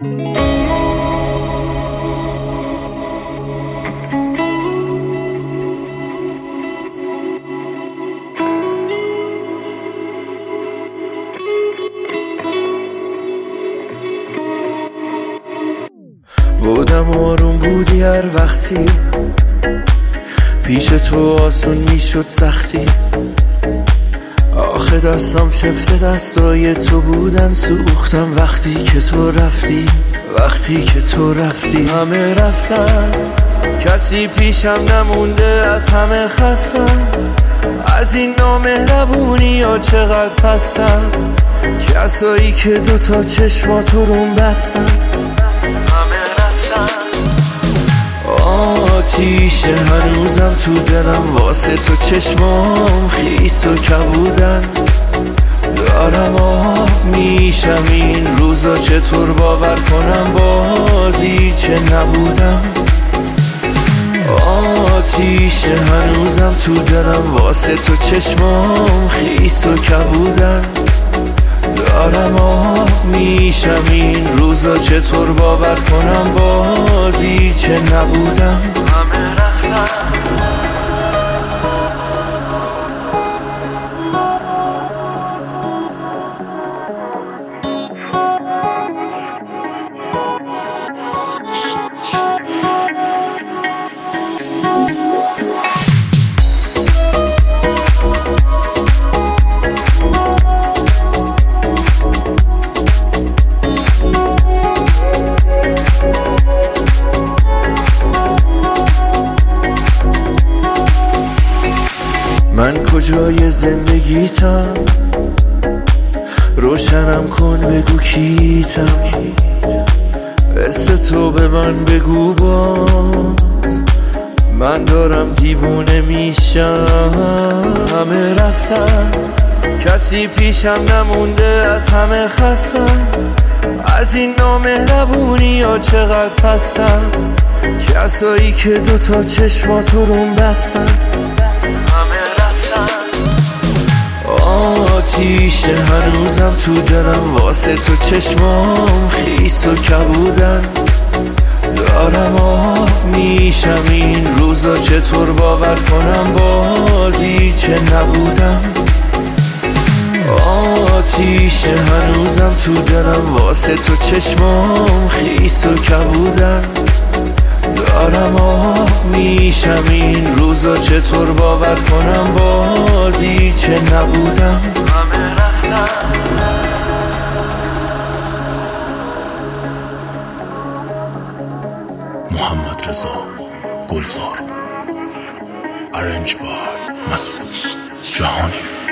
بودم آروم بودی هر وقتی پیش تو آسون میشد سختی. آخه دستم شفته دستای تو بودن سوختم وقتی که تو رفتی. وقتی که تو رفتی همه رفتن، کسی پیشم نمونده، از همه خستم، از این نامهربونی ها چقدر پستم. کسایی که دوتا چشماتو روم بستن همه رفتن. آتیش هنوزم تو دلم واسه تو چشمام خیس و کبودن. دارم آب میشم این روزا، چطور باور کنم بازی چه نبودم. آتیش هنوزم تو دلم واسه تو چشمام خیس و کبودن. دارم آب میشم این روزا، چطور باور کنم بازی چه نبودم. همه رفتن. من کجای زندگیتم، روشنم کن بگو کیتم. قصه تو به من بگو باز، من دارم دیوونه میشم. همه رفتن، کسی پیشم نمونده، از همه خستم، از این نامهربونی ها چقدر پستم. کسایی که دوتا چشماتو روم بستن آتیش هنوزم تو دلم واسه تو چشمام خیس و کبودن. دارم آب میشم این روزا، چطور باور کنم بازی چه نبودم. آتیش هنوزم تو دلم واسه تو چشمام خیس و کبودن. دارم آب میشم این روزا، چطور باور کنم بازی چه نبودم. همه رفتن. محمد رضا گلزار، ارنج بای مسعود جهانی.